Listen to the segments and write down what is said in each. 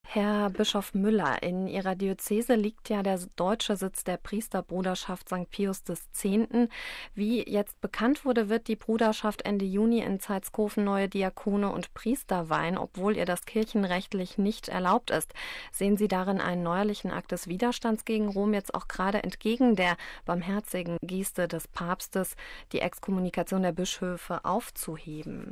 Herr Bischof Müller, in Ihrer Diözese liegt ja der deutsche Sitz der Priesterbruderschaft St. Pius X. Wie jetzt bekannt wurde, wird die Bruderschaft Ende Juni in Zeitskofen neue Diakone und Priester weihen, obwohl ihr das kirchenrechtlich nicht erlaubt ist. Sehen Sie darin einen neuerlichen Akt des Widerstands gegen Rom, jetzt auch gerade entgegen der barmherzigen Geste des Papstes, die Exkommunikation der Bischöfe aufzuheben?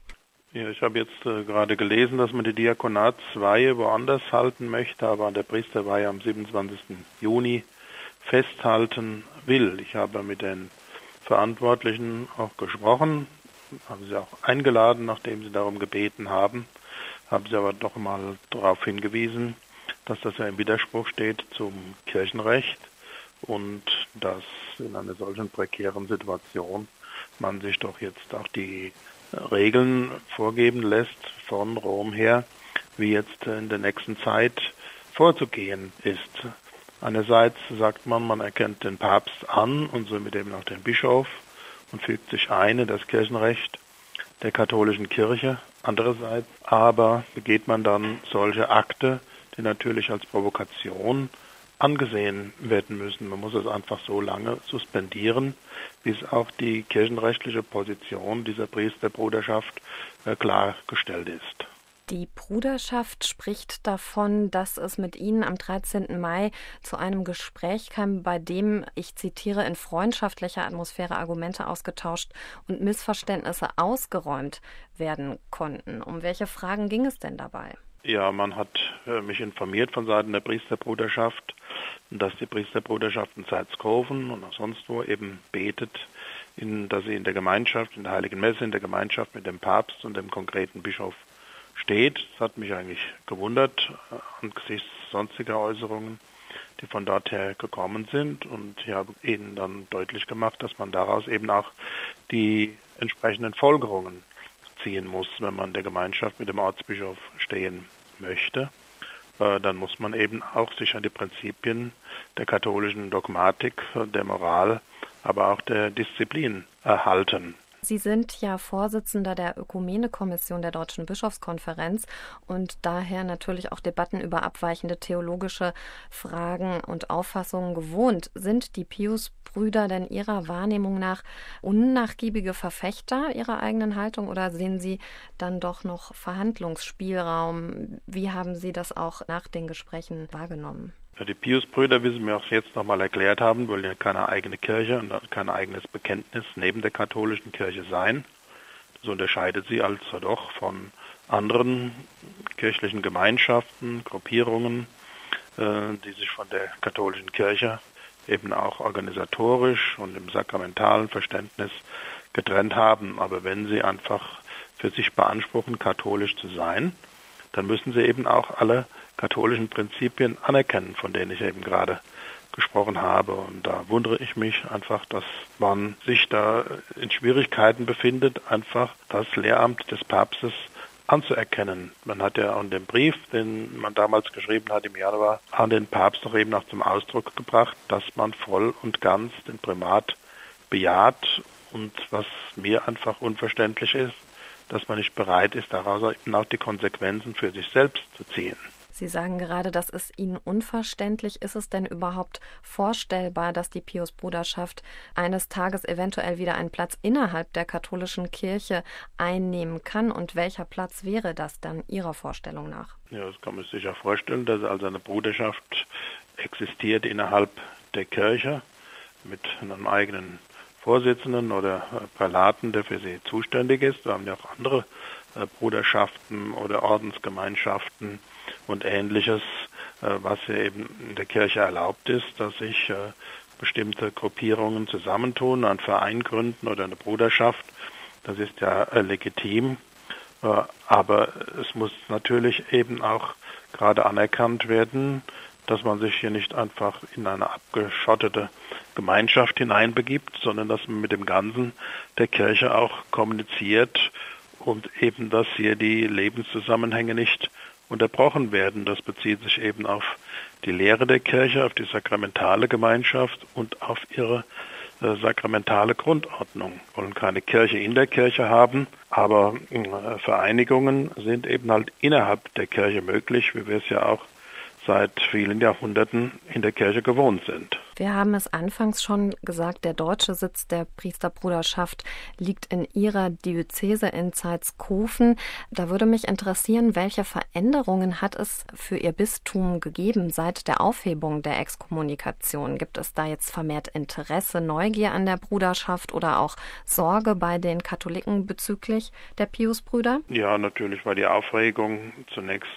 Ja, ich habe jetzt gerade gelesen, dass man die Diakonatsweihe woanders halten möchte, aber an der Priesterweihe am 27. Juni festhalten will. Ich habe mit den Verantwortlichen auch gesprochen, habe sie auch eingeladen, nachdem sie darum gebeten haben sie aber doch mal darauf hingewiesen, dass das ja im Widerspruch steht zum Kirchenrecht und dass in einer solchen prekären Situation man sich doch jetzt auch die Regeln vorgeben lässt von Rom her, wie jetzt in der nächsten Zeit vorzugehen ist. Einerseits sagt man, man erkennt den Papst an und somit eben auch den Bischof und fügt sich ein in das Kirchenrecht der katholischen Kirche. Andererseits aber begeht man dann solche Akte, die natürlich als Provokation angesehen werden müssen. Man muss es einfach so lange suspendieren, bis auch die kirchenrechtliche Position dieser Priesterbruderschaft klargestellt ist. Die Bruderschaft spricht davon, dass es mit Ihnen am 13. Mai zu einem Gespräch kam, bei dem, ich zitiere, in freundschaftlicher Atmosphäre Argumente ausgetauscht und Missverständnisse ausgeräumt werden konnten. Um welche Fragen ging es denn dabei? Ja, man hat mich informiert von Seiten der Priesterbruderschaft, dass die Priesterbruderschaft in Zeitskofen und auch sonst wo eben betet, dass sie in der Gemeinschaft, in der Heiligen Messe, in der Gemeinschaft mit dem Papst und dem konkreten Bischof steht. Das hat mich eigentlich gewundert angesichts sonstiger Äußerungen, die von dort her gekommen sind. Und ich habe ihnen dann deutlich gemacht, dass man daraus eben auch die entsprechenden Folgerungen ziehen muss, wenn man der Gemeinschaft mit dem Ortsbischof stehen möchte. Dann muss man eben auch sich an die Prinzipien der katholischen Dogmatik, der Moral, aber auch der Disziplin halten. Sie sind ja Vorsitzender der Ökumene-Kommission der Deutschen Bischofskonferenz und daher natürlich auch Debatten über abweichende theologische Fragen und Auffassungen gewohnt. Sind die Pius-Brüder denn Ihrer Wahrnehmung nach unnachgiebige Verfechter Ihrer eigenen Haltung oder sehen Sie dann doch noch Verhandlungsspielraum? Wie haben Sie das auch nach den Gesprächen wahrgenommen? Die Pius-Brüder, wie Sie mir auch jetzt nochmal erklärt haben, wollen ja keine eigene Kirche und kein eigenes Bekenntnis neben der katholischen Kirche sein. Das unterscheidet sie also doch von anderen kirchlichen Gemeinschaften, Gruppierungen, die sich von der katholischen Kirche eben auch organisatorisch und im sakramentalen Verständnis getrennt haben. Aber wenn sie einfach für sich beanspruchen, katholisch zu sein, dann müssen sie eben auch alle katholischen Prinzipien anerkennen, von denen ich eben gerade gesprochen habe. Und da wundere ich mich einfach, dass man sich da in Schwierigkeiten befindet, einfach das Lehramt des Papstes anzuerkennen. Man hat ja in dem Brief, den man damals geschrieben hat im Januar, an den Papst doch eben auch zum Ausdruck gebracht, dass man voll und ganz den Primat bejaht. Und was mir einfach unverständlich ist, dass man nicht bereit ist, daraus eben auch die Konsequenzen für sich selbst zu ziehen. Sie sagen gerade, das ist Ihnen unverständlich. Ist es denn überhaupt vorstellbar, dass die Pius-Bruderschaft eines Tages eventuell wieder einen Platz innerhalb der katholischen Kirche einnehmen kann? Und welcher Platz wäre das dann Ihrer Vorstellung nach? Ja, das kann man sich sicher vorstellen, dass also eine Bruderschaft existiert innerhalb der Kirche mit einem eigenen Vorsitzenden oder Prälaten, der für sie zuständig ist. Wir haben ja auch andere Bruderschaften oder Ordensgemeinschaften und Ähnliches, was ja eben in der Kirche erlaubt ist, dass sich bestimmte Gruppierungen zusammentun, einen Verein gründen oder eine Bruderschaft. Das ist ja legitim, aber es muss natürlich eben auch gerade anerkannt werden, dass man sich hier nicht einfach in eine abgeschottete Gemeinschaft hineinbegibt, sondern dass man mit dem Ganzen der Kirche auch kommuniziert und eben, dass hier die Lebenszusammenhänge nicht unterbrochen werden. Das bezieht sich eben auf die Lehre der Kirche, auf die sakramentale Gemeinschaft und auf ihre sakramentale Grundordnung. Wir wollen keine Kirche in der Kirche haben, aber Vereinigungen sind eben halt innerhalb der Kirche möglich, wie wir es ja auch seit vielen Jahrhunderten in der Kirche gewohnt sind. Wir haben es anfangs schon gesagt, der deutsche Sitz der Priesterbruderschaft liegt in Ihrer Diözese in Zeitskofen. Da würde mich interessieren, welche Veränderungen hat es für Ihr Bistum gegeben seit der Aufhebung der Exkommunikation? Gibt es da jetzt vermehrt Interesse, Neugier an der Bruderschaft oder auch Sorge bei den Katholiken bezüglich der Piusbrüder? Ja, natürlich war die Aufregung zunächst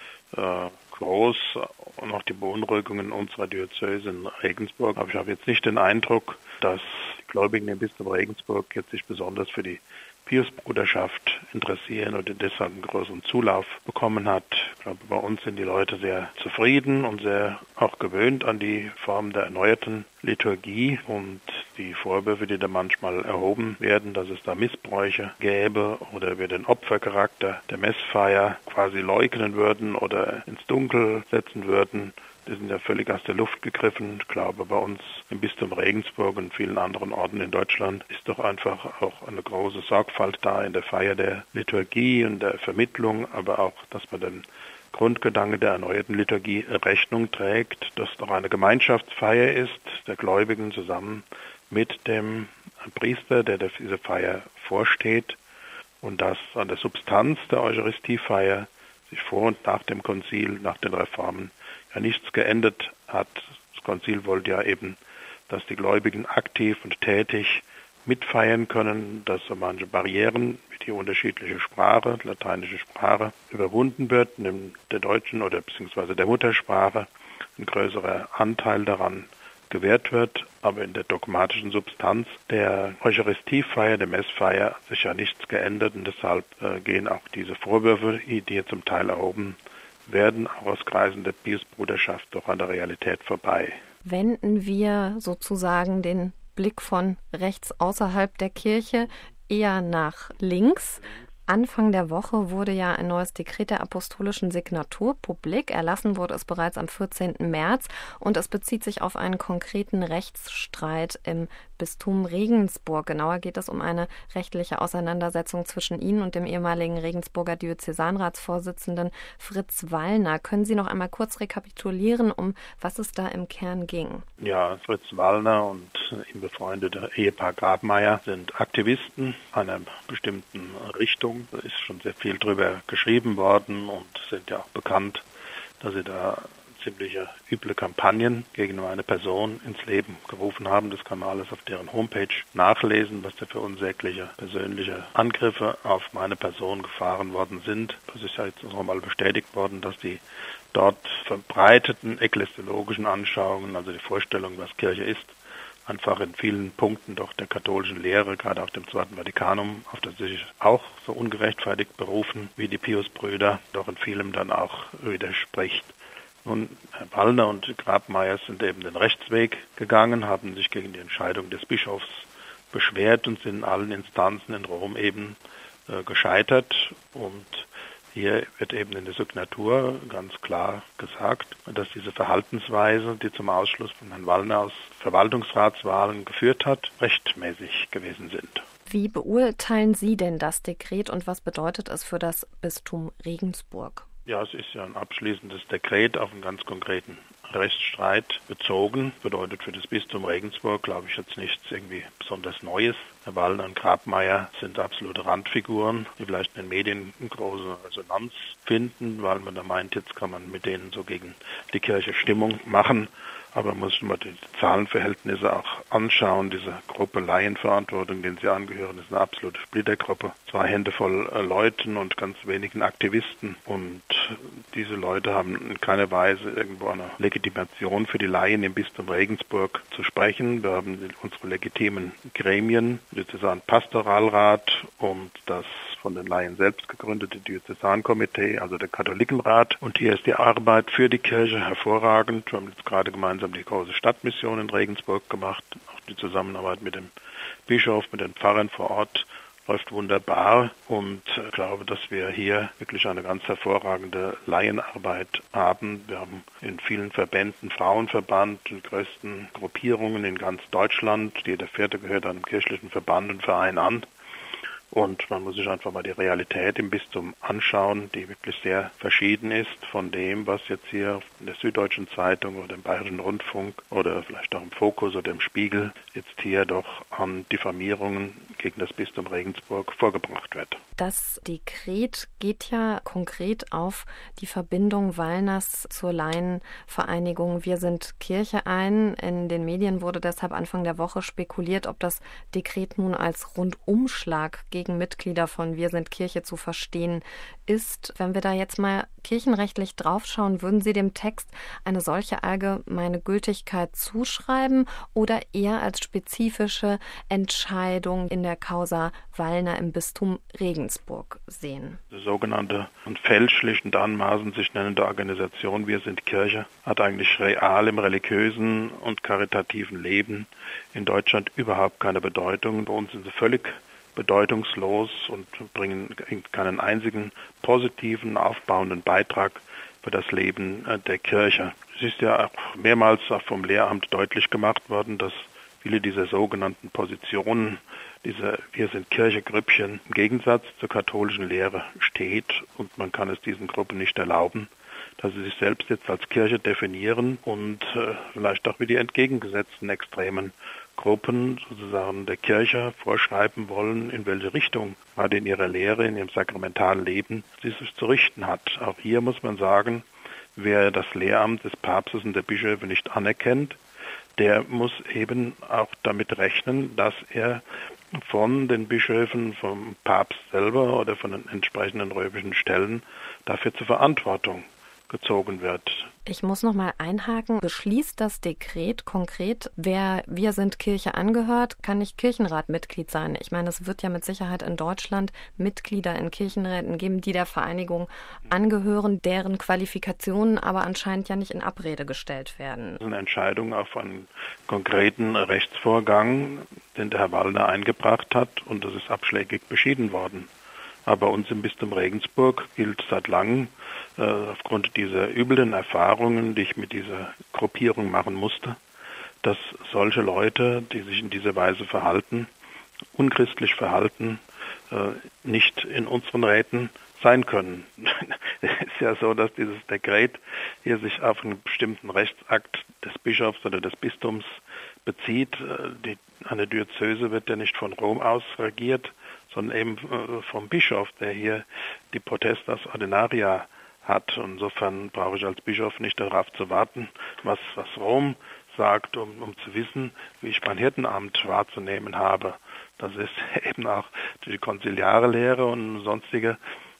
groß und auch die Beunruhigungen unserer Diözese in Regensburg. Aber ich habe jetzt nicht den Eindruck, dass die Gläubigen im Bistum Regensburg jetzt sich besonders für die Piusbruderschaft interessieren oder deshalb einen größeren Zulauf bekommen hat. Ich glaube, bei uns sind die Leute sehr zufrieden und sehr auch gewöhnt an die Form der erneuerten Liturgie und die Vorwürfe, die da manchmal erhoben werden, dass es da Missbräuche gäbe oder wir den Opfercharakter der Messfeier quasi leugnen würden oder ins Dunkel setzen würden. Die sind ja völlig aus der Luft gegriffen. Ich glaube, bei uns im Bistum Regensburg und vielen anderen Orten in Deutschland ist doch einfach auch eine große Sorgfalt da in der Feier der Liturgie und der Vermittlung, aber auch, dass man den Grundgedanke der erneuerten Liturgie Rechnung trägt, dass doch eine Gemeinschaftsfeier ist, der Gläubigen zusammen mit dem Priester, der diese Feier vorsteht, und dass an der Substanz der Eucharistiefeier sich vor und nach dem Konzil, nach den Reformen, ja nichts geändert hat. Das Konzil wollte ja eben, dass die Gläubigen aktiv und tätig mitfeiern können, dass so manche Barrieren wie die unterschiedliche Sprache, die lateinische Sprache, überwunden wird, neben der deutschen oder beziehungsweise der Muttersprache ein größerer Anteil daran gewährt wird, aber in der dogmatischen Substanz der Eucharistiefeier, der Messfeier, hat sich ja nichts geändert und deshalb gehen auch diese Vorwürfe, die hier zum Teil erhoben werden, auch aus Kreisen der Piusbruderschaft doch an der Realität vorbei. Wenden wir sozusagen den Blick von rechts außerhalb der Kirche eher nach links. Anfang der Woche wurde ja ein neues Dekret der apostolischen Signatur publik. Erlassen wurde es bereits am 14. März und es bezieht sich auf einen konkreten Rechtsstreit im Bistum Regensburg. Genauer geht es um eine rechtliche Auseinandersetzung zwischen Ihnen und dem ehemaligen Regensburger Diözesanratsvorsitzenden Fritz Wallner. Können Sie noch einmal kurz rekapitulieren, um was es da im Kern ging? Ja, Fritz Wallner und ihm befreundete Ehepaar Grabmeier sind Aktivisten einer bestimmten Richtung. Da ist schon sehr viel drüber geschrieben worden und sind ja auch bekannt, dass sie da ziemliche üble Kampagnen gegen meine Person ins Leben gerufen haben. Das kann man alles auf deren Homepage nachlesen, was da für unsägliche persönliche Angriffe auf meine Person gefahren worden sind. Das ist ja jetzt nochmal bestätigt worden, dass die dort verbreiteten ekklesiologischen Anschauungen, also die Vorstellung, was Kirche ist, einfach in vielen Punkten doch der katholischen Lehre, gerade auch dem Zweiten Vatikanum, auf das sie sich auch so ungerechtfertigt berufen wie die Piusbrüder, doch in vielem dann auch widerspricht. Nun, Herr Wallner und Grabmeier sind eben den Rechtsweg gegangen, haben sich gegen die Entscheidung des Bischofs beschwert und sind in allen Instanzen in Rom eben gescheitert. Und hier wird eben in der Signatur ganz klar gesagt, dass diese Verhaltensweise, die zum Ausschluss von Herrn Wallner aus Verwaltungsratswahlen geführt hat, rechtmäßig gewesen sind. Wie beurteilen Sie denn das Dekret und was bedeutet es für das Bistum Regensburg? Ja, es ist ja ein abschließendes Dekret auf einen ganz konkreten Rechtsstreit bezogen. Bedeutet für das Bistum Regensburg, glaube ich, jetzt nichts irgendwie besonders Neues. Herr Wallner und Grabmeier sind absolute Randfiguren, die vielleicht in den Medien eine große Resonanz finden, weil man da meint, jetzt kann man mit denen so gegen die Kirche Stimmung machen. Aber man muss immer die Zahlenverhältnisse auch anschauen. Diese Gruppe Laienverantwortung, denen sie angehören, ist eine absolute Splittergruppe. 2 Hände voll Leuten und ganz wenigen Aktivisten. Und diese Leute haben in keiner Weise irgendwo eine Legitimation für die Laien im Bistum Regensburg zu sprechen. Wir haben unsere legitimen Gremien, Diözesan Pastoralrat und das von den Laien selbst gegründete Diözesankomitee, also der Katholikenrat. Und hier ist die Arbeit für die Kirche hervorragend. Wir haben jetzt gerade gemeinsam die große Stadtmission in Regensburg gemacht, auch die Zusammenarbeit mit dem Bischof, mit den Pfarrern vor Ort läuft wunderbar und ich glaube, dass wir hier wirklich eine ganz hervorragende Laienarbeit haben. Wir haben in vielen Verbänden, Frauenverband, den größten Gruppierungen in ganz Deutschland. Jeder vierte gehört einem kirchlichen Verband und Verein an. Und man muss sich einfach mal die Realität im Bistum anschauen, die wirklich sehr verschieden ist von dem, was jetzt hier in der Süddeutschen Zeitung oder im Bayerischen Rundfunk oder vielleicht auch im Fokus oder im Spiegel jetzt hier doch an Diffamierungen gegen das Bistum Regensburg vorgebracht wird. Das Dekret geht ja konkret auf die Verbindung Wallners zur Laienvereinigung Wir sind Kirche ein. In den Medien wurde deshalb Anfang der Woche spekuliert, ob das Dekret nun als Rundumschlag gegen Mitglieder von Wir sind Kirche zu verstehen ist. Wenn wir da jetzt mal kirchenrechtlich draufschauen, würden Sie dem Text eine solche allgemeine Gültigkeit zuschreiben oder eher als spezifische Entscheidung in der Causa Wallner im Bistum Regensburg sehen? Die sogenannte und fälschlich und anmaßend sich nennende Organisation Wir sind Kirche hat eigentlich real im religiösen und karitativen Leben in Deutschland überhaupt keine Bedeutung. Bei uns sind sie völlig bedeutungslos und bringen keinen einzigen positiven, aufbauenden Beitrag für das Leben der Kirche. Es ist ja auch mehrmals vom Lehramt deutlich gemacht worden, dass viele dieser sogenannten Positionen, diese Wir sind Kirche-Grüppchen im Gegensatz zur katholischen Lehre steht und man kann es diesen Gruppen nicht erlauben, dass sie sich selbst jetzt als Kirche definieren und vielleicht auch wie die entgegengesetzten extremen Gruppen sozusagen der Kirche vorschreiben wollen, in welche Richtung gerade in ihrer Lehre, in ihrem sakramentalen Leben sie sich zu richten hat. Auch hier muss man sagen, wer das Lehramt des Papstes und der Bischöfe nicht anerkennt, der muss eben auch damit rechnen, dass er von den Bischöfen, vom Papst selber oder von den entsprechenden römischen Stellen dafür zur Verantwortung gezogen wird. Ich muss noch mal einhaken. Beschließt das Dekret konkret, wer Wir sind Kirche angehört, kann nicht Kirchenratmitglied sein? Ich meine, es wird ja mit Sicherheit in Deutschland Mitglieder in Kirchenräten geben, die der Vereinigung angehören, deren Qualifikationen aber anscheinend ja nicht in Abrede gestellt werden. Das ist eine Entscheidung auf einen konkreten Rechtsvorgang, den der Herr Wallner eingebracht hat und das ist abschlägig beschieden worden. Aber bei uns im Bistum Regensburg gilt seit langem, aufgrund dieser üblen Erfahrungen, die ich mit dieser Gruppierung machen musste, dass solche Leute, die sich in dieser Weise verhalten, unchristlich verhalten, nicht in unseren Räten sein können. Es ist ja so, dass dieses Dekret hier sich auf einen bestimmten Rechtsakt des Bischofs oder des Bistums bezieht. Eine Diözese wird ja nicht von Rom aus regiert, sondern eben vom Bischof, der hier die Potestas Ordinaria hat. Insofern brauche ich als Bischof nicht darauf zu warten, was Rom sagt, um zu wissen, wie ich mein Hirtenamt wahrzunehmen habe. Das ist eben auch die konziliare Lehre und sonstige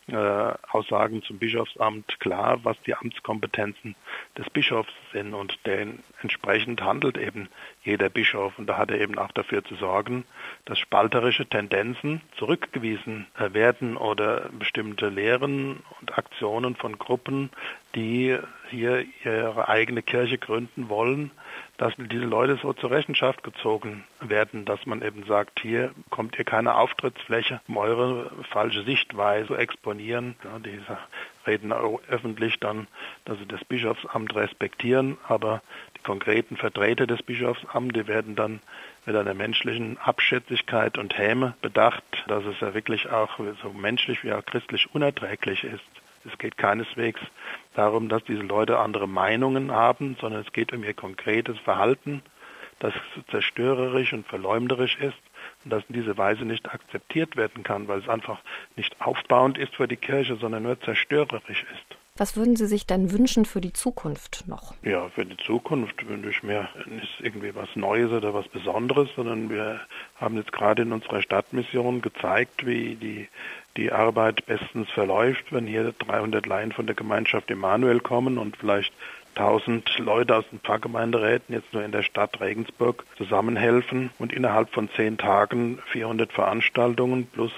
Aussagen zum Bischofsamt klar, was die Amtskompetenzen des Bischofs sind und entsprechend handelt eben jeder Bischof und da hat er eben auch dafür zu sorgen, dass spalterische Tendenzen zurückgewiesen werden oder bestimmte Lehren und Aktionen von Gruppen, die hier ihre eigene Kirche gründen wollen, dass diese Leute so zur Rechenschaft gezogen werden, dass man eben sagt, hier kommt ihr keine Auftrittsfläche, um eure falsche Sichtweise zu exponieren. Ja, diese reden öffentlich dann, dass sie das Bischofsamt respektieren, aber die konkreten Vertreter des Bischofsamts, die werden dann mit einer menschlichen Abschätzigkeit und Häme bedacht, dass es ja wirklich auch so menschlich wie auch christlich unerträglich ist. Es geht keineswegs darum, dass diese Leute andere Meinungen haben, sondern es geht um ihr konkretes Verhalten, das zerstörerisch und verleumderisch ist und das in dieser Weise nicht akzeptiert werden kann, weil es einfach nicht aufbauend ist für die Kirche, sondern nur zerstörerisch ist. Was würden Sie sich denn wünschen für die Zukunft noch? Ja, für die Zukunft wünsche ich mir nicht irgendwie was Neues oder was Besonderes, sondern wir haben jetzt gerade in unserer Stadtmission gezeigt, wie die Arbeit bestens verläuft, wenn hier 300 Laien von der Gemeinschaft Emanuel kommen und vielleicht 1000 Leute aus den Pfarrgemeinderäten jetzt nur in der Stadt Regensburg zusammenhelfen und innerhalb von 10 Tagen 400 Veranstaltungen plus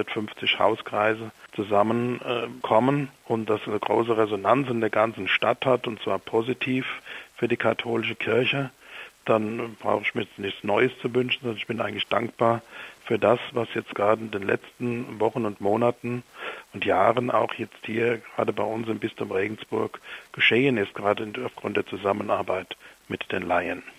150 Hauskreise zusammenkommen und das eine große Resonanz in der ganzen Stadt hat und zwar positiv für die katholische Kirche, dann brauche ich mir jetzt nichts Neues zu wünschen, sondern ich bin eigentlich dankbar für das, was jetzt gerade in den letzten Wochen und Monaten und Jahren auch jetzt hier gerade bei uns im Bistum Regensburg geschehen ist, gerade aufgrund der Zusammenarbeit mit den Laien.